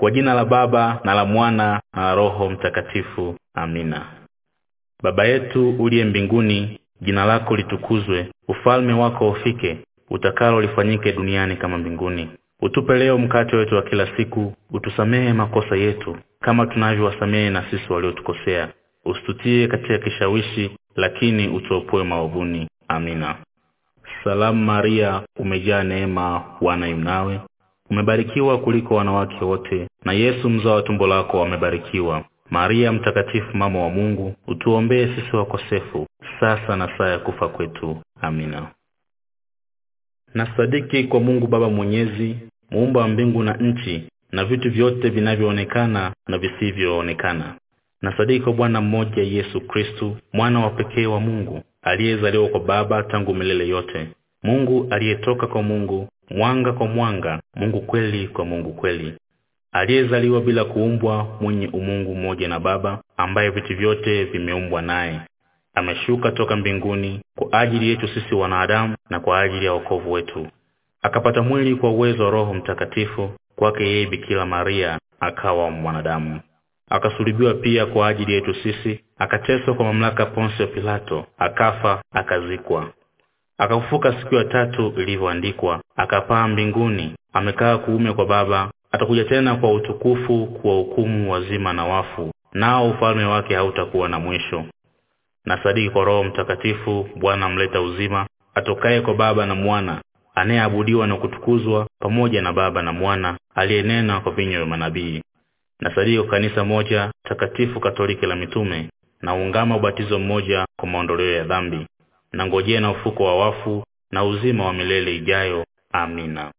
Kwa jina la Baba na la Mwana na la Roho Mtakatifu. Amina. Baba yetu uliye mbinguni, jina lako litukuzwe, ufalme wako ufike, utakalo lifanyike duniani kama mbinguni. Utupe leo mkate wetu wa kila siku, utusamehe makosa yetu kama tunavyowasamehe na sisi waliotukosea. Usitutie katika kishawishi, lakini utuopoe maovuni. Amina. Salamu Maria, umejaa neema, Bwana yu nawe. Umebarikiwa kuliko wanawake wote, na Yesu mzao wa tumbo lako amebarikiwa. Maria mtakatifu, mama wa Mungu, utuombee sisi wakosefu, sasa na saa ya kufa kwetu. Amina. Nasadiki kwa Mungu Baba Mwenyezi, muumba wa mbingu na nchi, na vitu vyote vinavyoonekana na visivyoonekana. Nasadiki kwa Bwana mmoja Yesu Kristo, mwana wa pekee wa Mungu, aliyezaliwa kwa Baba tangu milele yote. Mungu aliyetoka kwa Mungu, mwanga kwa mwanga, Mungu kweli kwa Mungu kweli. Aliyezaliwa bila kuumbwa, mwenye umungu mmoja na Baba, ambaye vitu vyote vimeumbwa naye. Ameshuka toka mbinguni kwa ajili yetu sisi wanadamu na kwa ajili ya wokovu wetu. Akapata mwili kwa uwezo wa Roho Mtakatifu, kwake yeye Bikira Maria akawa mwanadamu. Akasulubiwa pia kwa ajili yetu sisi, akateswa kwa mamlaka Ponsio Pilato, akafa, akazikwa. Akafufuka siku ya tatu ilivyoandikwa, akapaa mbinguni, amekaa kuume kwa Baba, atakuja tena kwa utukufu kuwahukumu wazima na wafu, nao ufalme wake hautakuwa na mwisho. Nasadiki kwa Roho Mtakatifu, Bwana mleta uzima, atokaye kwa Baba na Mwana, anayeabudiwa na kutukuzwa pamoja na Baba na Mwana, aliyenena kwa vinywa vya manabii. Nasadiki kwa kanisa moja takatifu Katoliki la mitume, na ungama ubatizo mmoja kwa maondoleo ya dhambi, na ngojea na ufuko wa wafu na uzima wa milele ijayo. Amina.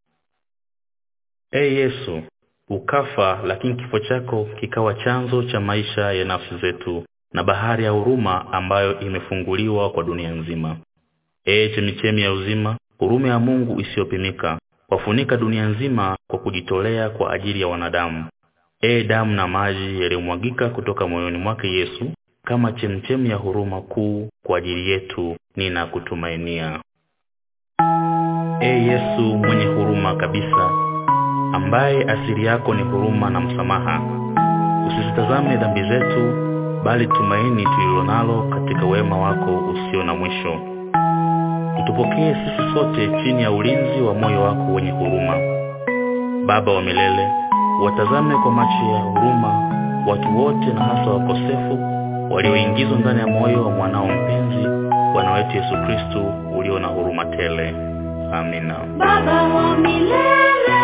Yesu, ukafa, lakini kifo chako kikawa chanzo cha maisha ya nafsi zetu na bahari ya huruma ambayo imefunguliwa kwa dunia nzima. Chemichemi ya uzima, huruma ya Mungu isiyopimika, wafunika dunia nzima kwa kujitolea kwa ajili ya wanadamu. Damu na maji yaliyomwagika kutoka moyoni mwake Yesu, kama chemchemi ya huruma kuu kwa ajili yetu, ninakutumainia. Yesu mwenye huruma kabisa, ambaye asili yako ni huruma na msamaha, usisitazame dhambi zetu, bali tumaini tulilonalo katika wema wako usio na mwisho. Utupokee sisi sote chini ya ulinzi wa moyo wako wenye huruma. Baba wa milele, watazame kwa macho ya huruma watu wote, na hasa wakosefu walioingizwa ndani ya moyo wa mwanao mpenzi, Bwana wetu Yesu Kristo, ulio na huruma tele. Amina. Baba wa milele,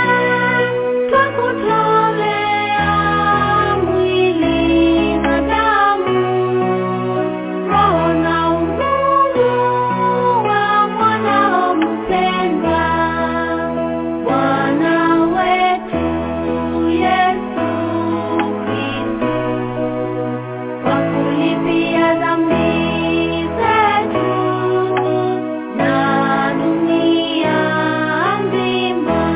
twakutolea mwili na damu, roho na umungu wa mwanao mpendwa, Bwana wetu Yesu Kristo, kwa kulipia dhambi zetu na dunia nzima.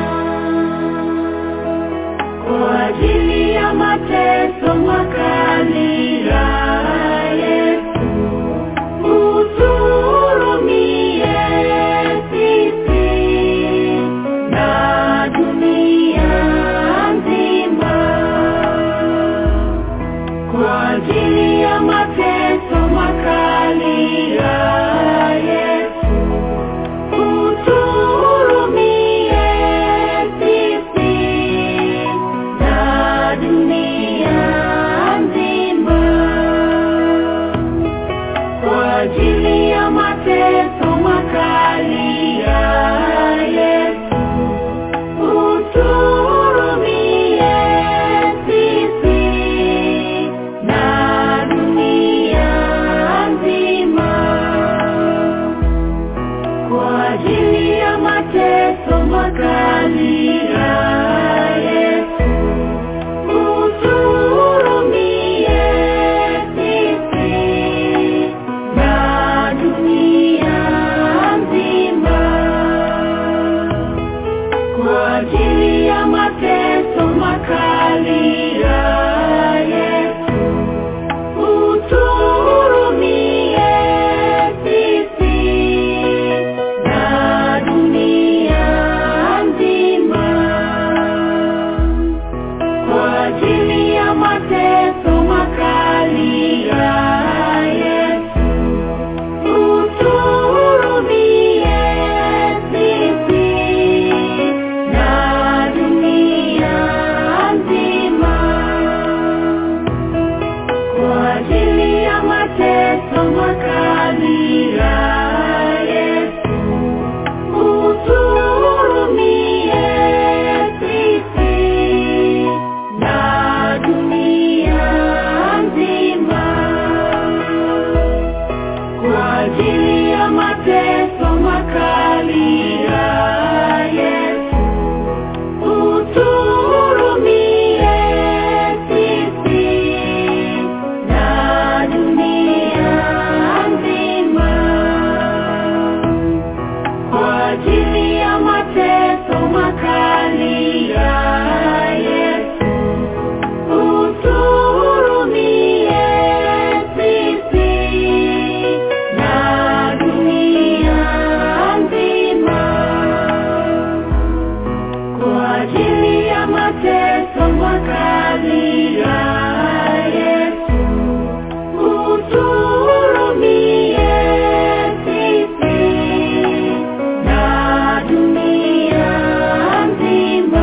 Kwa ajili ya mateso makali ya Yesu, utuhurumie sisi na dunia nzima. Kwa ajili ya mateso makali ya Yesu, utuhurumie sisi na dunia nzima. ajili ya mateso makali ya Yesu, utuhurumie sisi na dunia nzima. Kwa ajili ya mateso makali ya Yesu, utuhurumie sisi na dunia nzima. Kwa ajili ya mateso makali ya Yesu, utuhurumie sisi na dunia nzima. Kwa ajili ya mateso makali ya Yesu, utuhurumie sisi na dunia nzima. Kwa ajili ya mateso makali ya Yesu, utuhurumie sisi na dunia nzima.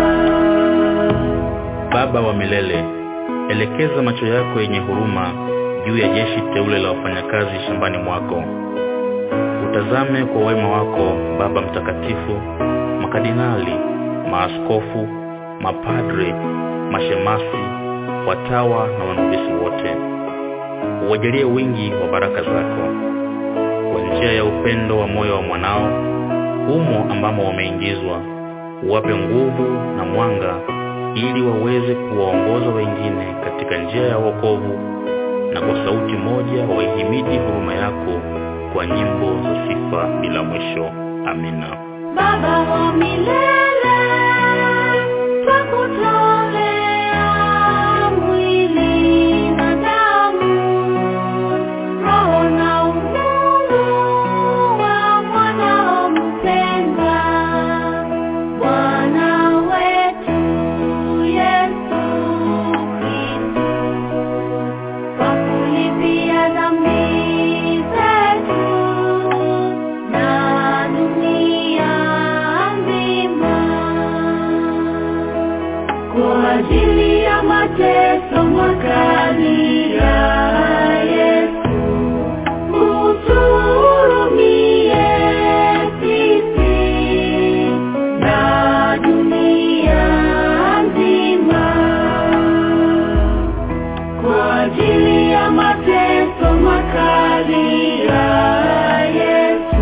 Baba wa milele, elekeza macho yako yenye huruma juu ya jeshi teule la wafanyakazi shambani mwako. Utazame kwa wema wako Baba mtakatifu, makardinali, maaskofu, mapadre, mashemasi, watawa na wanubisi wote. Uwajalie wingi wa baraka zako. Kwa njia ya upendo wa moyo wa mwanao, humo ambamo wameingizwa, uwape nguvu na mwanga ili waweze kuwaongoza wengine katika njia ya wokovu, na kwa sauti moja waihimidi huruma yako kwa nyimbo za sifa bila mwisho. Amina. Baba wa milele, twakutolea mwili na damu, roho na umungu wa mwanao mpendwa, Bwana wetu Yesu Kristo, kwa kulipia dhambi zetu na dunia nzima. Kwa ajili ya mateso makali ya Yesu, utuhurumie sisi na dunia nzima. Kwa ajili ya mateso makali ya Yesu,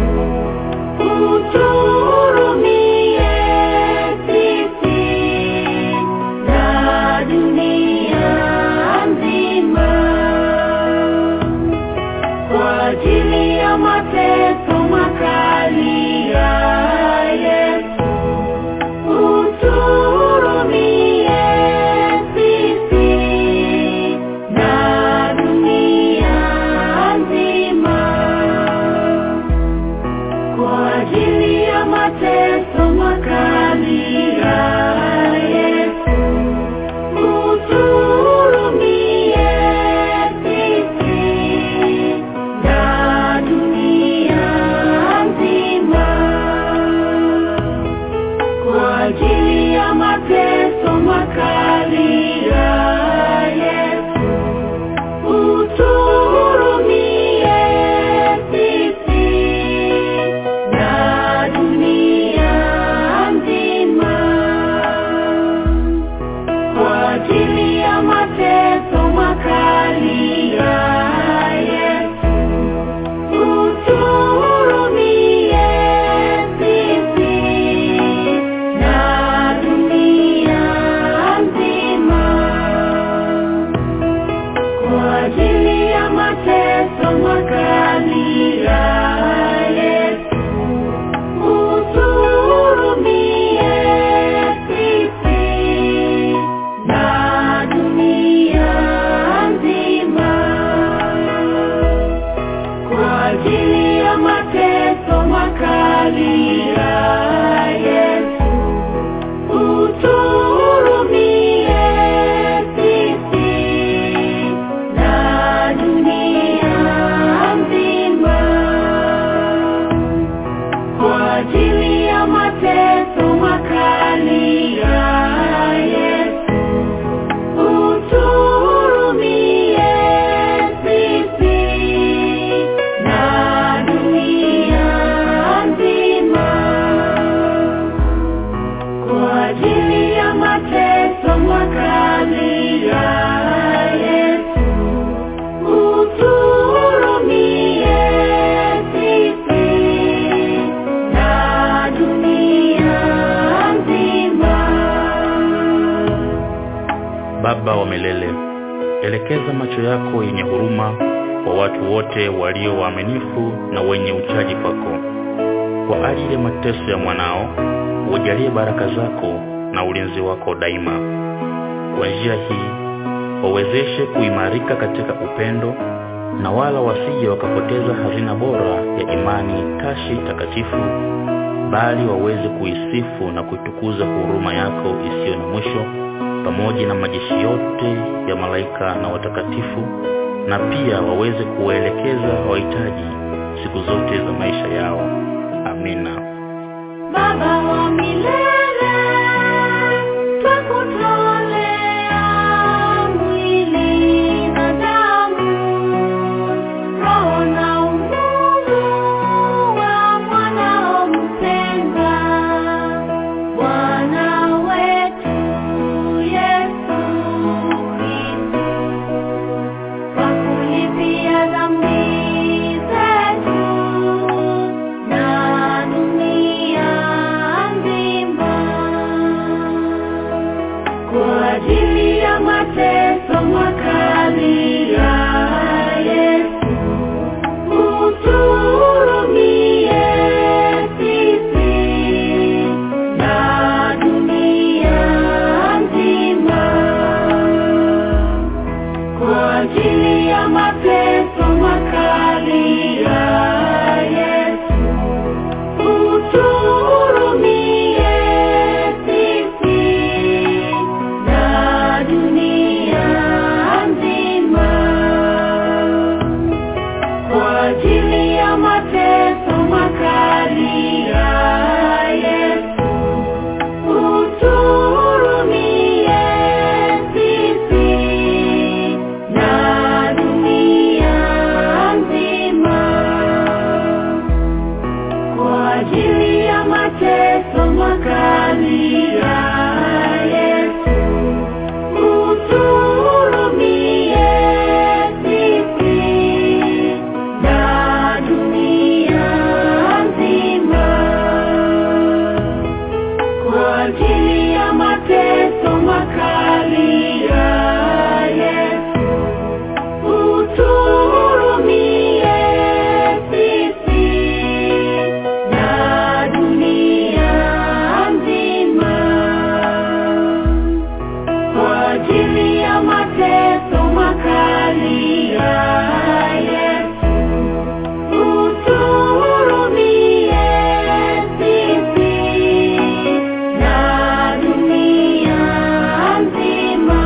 utuhurumie sisi na dunia nzima. Baba wa milele, elekeza macho yako yenye huruma kwa watu wote walio waaminifu na wenye uchaji kwako. Kwa ajili ya mateso ya mwanao, ujalie baraka zako na ulinzi wako daima. Kwa njia hii, wawezeshe kuimarika katika upendo, na wala wasije wakapoteza hazina bora ya imani tashi takatifu, bali waweze kuisifu na kuitukuza huruma yako isiyo na mwisho, pamoja na majeshi yote ya malaika na watakatifu, na pia waweze kuwaelekeza wahitaji siku zote za maisha yao. Amina. Baba wa milele, twakutolea mwili na damu, roho na umungu wa mwanao mpendwa, Bwana wetu Yesu Kristo, kwa kulipia dhambi zetu na dunia nzima. Kwa ajili ya mateso makali ya Yesu, utuhurumie sisi na dunia nzima. Kwa ajili ya mateso makali ya Yesu, utuhurumie sisi na dunia nzima. Kwa ajili ya mateso makali ya Yesu, utuhurumie sisi na dunia nzima. Kwa ajili ya mateso makali ya Yesu, utuhurumie sisi na dunia nzima. Kwa ajili ya mateso makali ya Yesu, utuhurumie sisi na dunia nzima. Kwa ajili ya mateso makali ya Yesu, utuhurumie sisi na dunia nzima.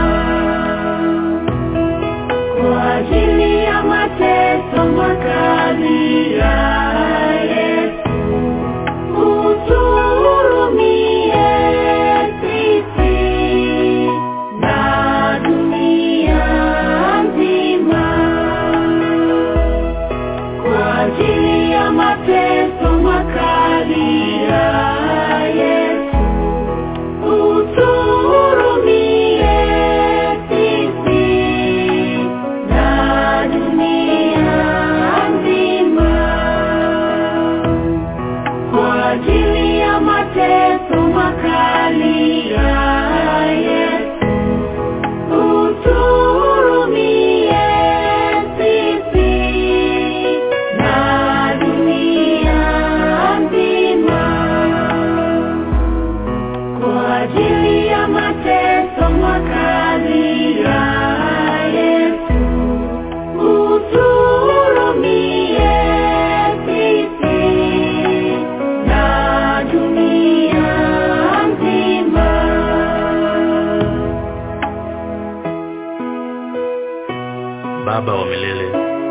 Kwa ajili ya mateso makali ya Yesu, utuhurumie sisi na dunia nzima. Kwa ajili ya mateso makali ya Yesu, utuhurumie sisi na dunia nzima. Kwa ajili ya mateso makali ya Yesu, utuhurumie sisi na dunia nzima. Kwa ajili ya mateso makali ya Yesu, utuhurumie sisi na dunia nzima. Baba wa milele,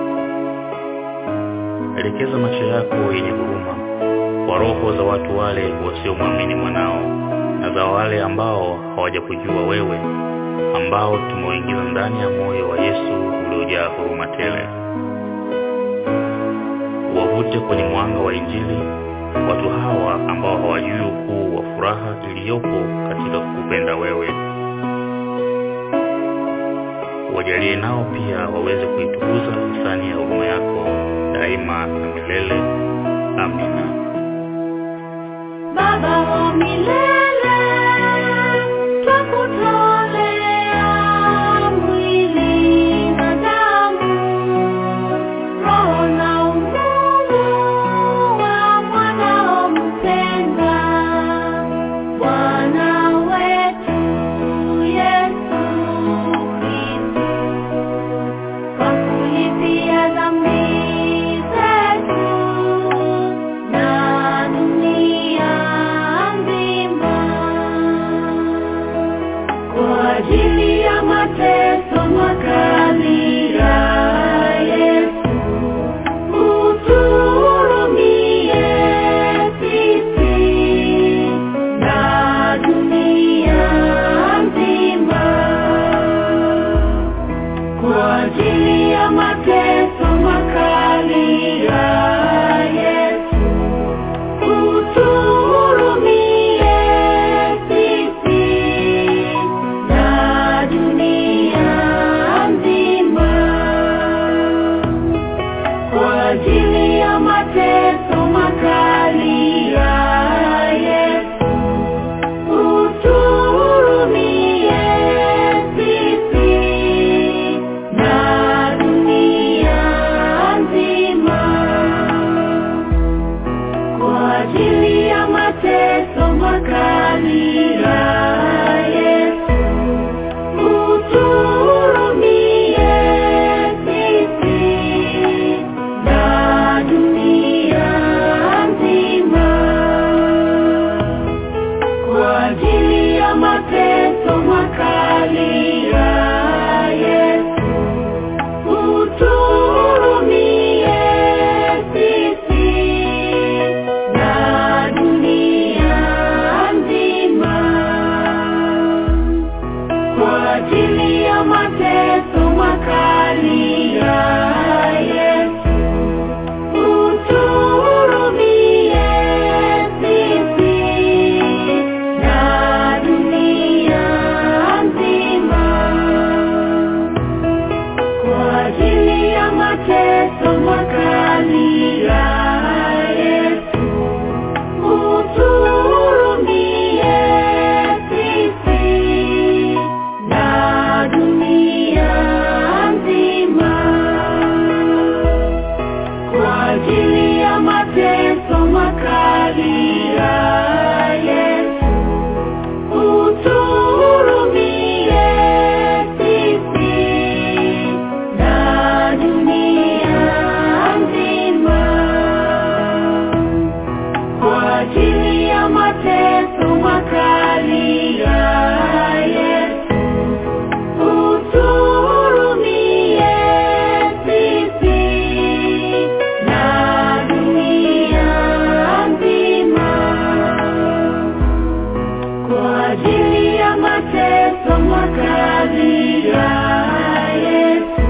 elekeza macho yako yenye huruma kwa roho za watu wale wasiomwamini mwanao, na za wale ambao hawajakujua wewe, ambao tumeingiza ndani ya moyo wa Yesu uliojaa huruma tele. Wavute kwenye mwanga wa Injili watu hawa ambao hawajui ukuu wa furaha iliyopo katika kukupenda wewe. Wajalie nao pia waweze kuitukuza hisani ya huruma yako daima na milele. Amina. Baba wa milele, twakutolea kwa ajili ya mateso makali ya Yesu, utuhurumie sisi na dunia nzima. Kwa ajili ya mateso makali ya Yesu, utuhurumie sisi na dunia nzima. Kwa ajili ya mateso makali ya Yesu, utuhurumie sisi na dunia nzima. Kwa ajili ya mateso makali ya Yesu, utuhurumie sisi na dunia nzima. Kwa ajili ya mateso makali ya Yesu, utuhurumie sisi na dunia nzima. Kwa ajili ya mateso makali ya Yesu, utuhurumie sisi na dunia nzima. Kwa ajili ya mateso makali ya Yesu, utuhurumie sisi na dunia nzima. Kwa ajili ya mateso makali ya Yesu, utuhurumie sisi na dunia nzima. Kwa ajili ya mateso makali ya Yesu, utuhurumie sisi na dunia nzima. Kwa ajili ya mateso makali ya Yesu,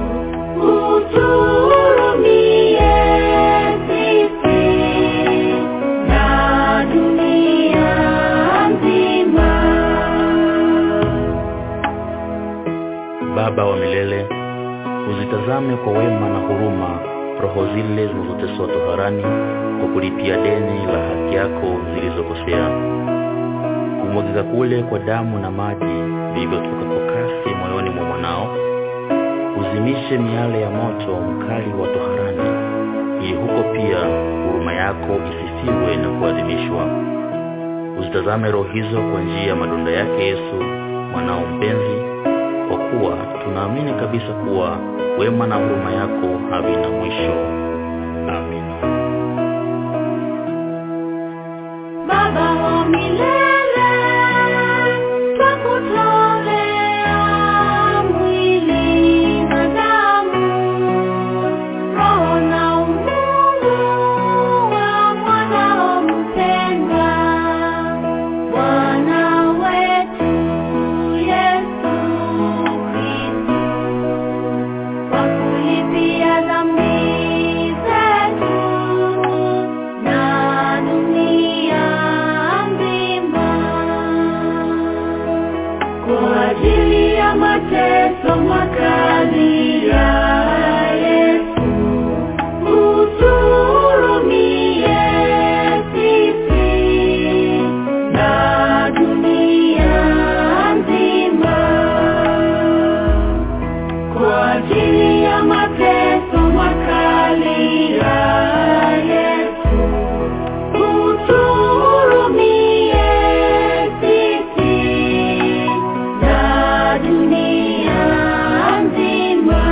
utuhurumie sisi na dunia nzima. Baba wa milele, uzitazame kwa wema na huruma roho zile zinazoteswa toharani kwa kulipia deni la haki yako zilizokosea. Kumwagika kule kwa damu na maji vilivyotoka kwa kasi moyoni mwa mwanao, uzimishe miale ya moto mkali wa toharani, ili huko pia huruma yako isifiwe na kuadhimishwa. Uzitazame roho hizo kwa njia ya madonda yake Yesu mwanao mpenzi, kwa kuwa tunaamini kabisa kuwa wema na huruma yako havina mwisho. Amina. Baba wa milele, twakutolea mwili na damu, roho na umungu wa mwanao mpendwa, Bwana wetu Yesu Kristo, kwa kulipia dhambi zetu na dunia nzima. Kwa ajili ya mateso makali ya Yesu, utuhurumie sisi na dunia nzima. Kwa ajili ya mateso makali ya Yesu, utuhurumie sisi na dunia nzima.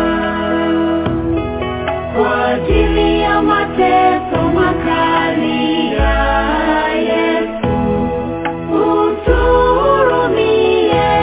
Kwa ajili ya mateso makali ya Yesu, utuhurumie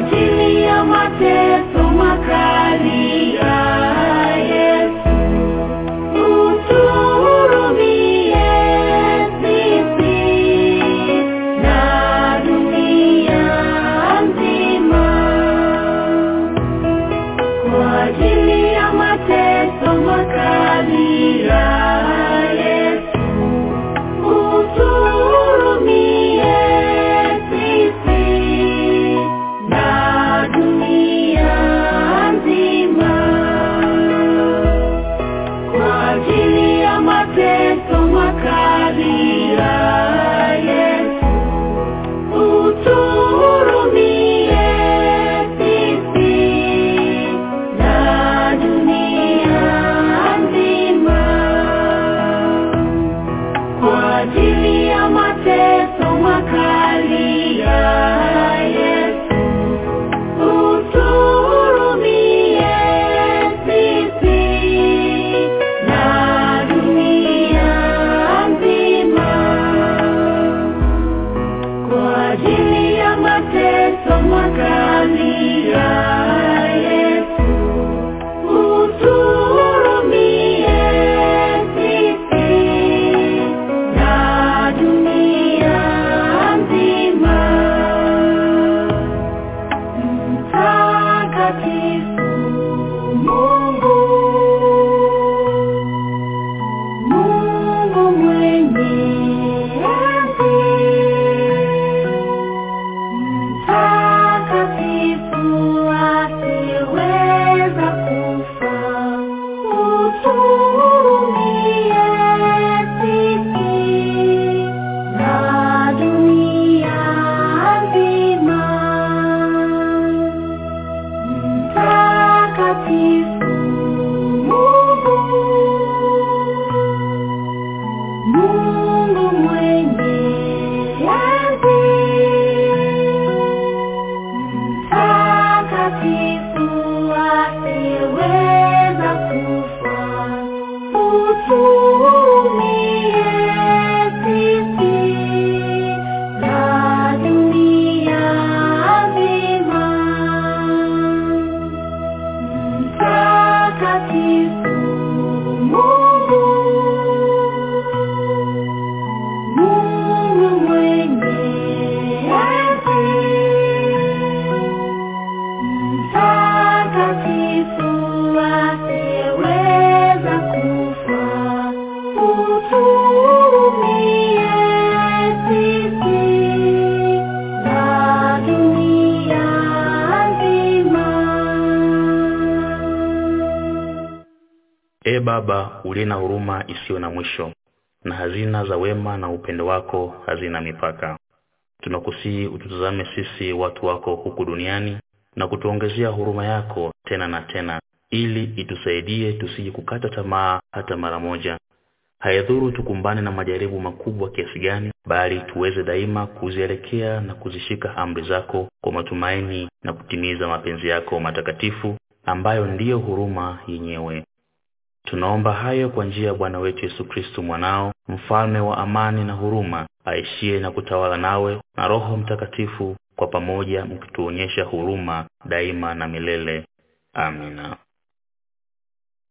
ajili ya mateso makali ya Yesu, utuhurumie sisi na dunia nzima. Kwa ajili ya mateso makali ya Yesu, utuhurumie sisi na dunia nzima. Kwa ajili ya mateso makali ya Yesu, utuhurumie sisi na dunia nzima. Kwa ajili ya mateso makali ya Yesu, utuhurumie sisi na dunia nzima. Kwa ajili ya mateso makali ya Yesu, utuhurumie sisi na dunia nzima. Mtakatifu Mungu, Mungu mwenye enzi, mtakatifu asiyeweza kufa, utuhurumie sisi na dunia nzima. Mtakatifu Mungu, Mungu mwenye enzi, mtakatifu asiyeweza kufa, utuhurumie sisi na dunia nzima. Mtakatifu Mungu, Mungu mwenye enzi, mtakatifu asiyeweza kufa, utuhurumie sisi na dunia nzima. Ee Baba uliye na huruma isiyo na mwisho, na hazina za wema na upendo wako hazina mipaka, tunakusihi ututazame sisi watu wako huku duniani na kutuongezea huruma yako tena na tena, ili itusaidie tusije kukata tamaa hata mara moja. Haidhuru tukumbane na majaribu makubwa kiasi gani, bali tuweze daima kuzielekea na kuzishika amri zako kwa matumaini na kutimiza mapenzi yako matakatifu, ambayo ndiyo huruma yenyewe. Tunaomba hayo kwa njia ya Bwana wetu Yesu Kristo mwanao, mfalme wa amani na huruma, aishie na kutawala nawe na Roho Mtakatifu, kwa pamoja mkituonyesha huruma daima na milele. Amina.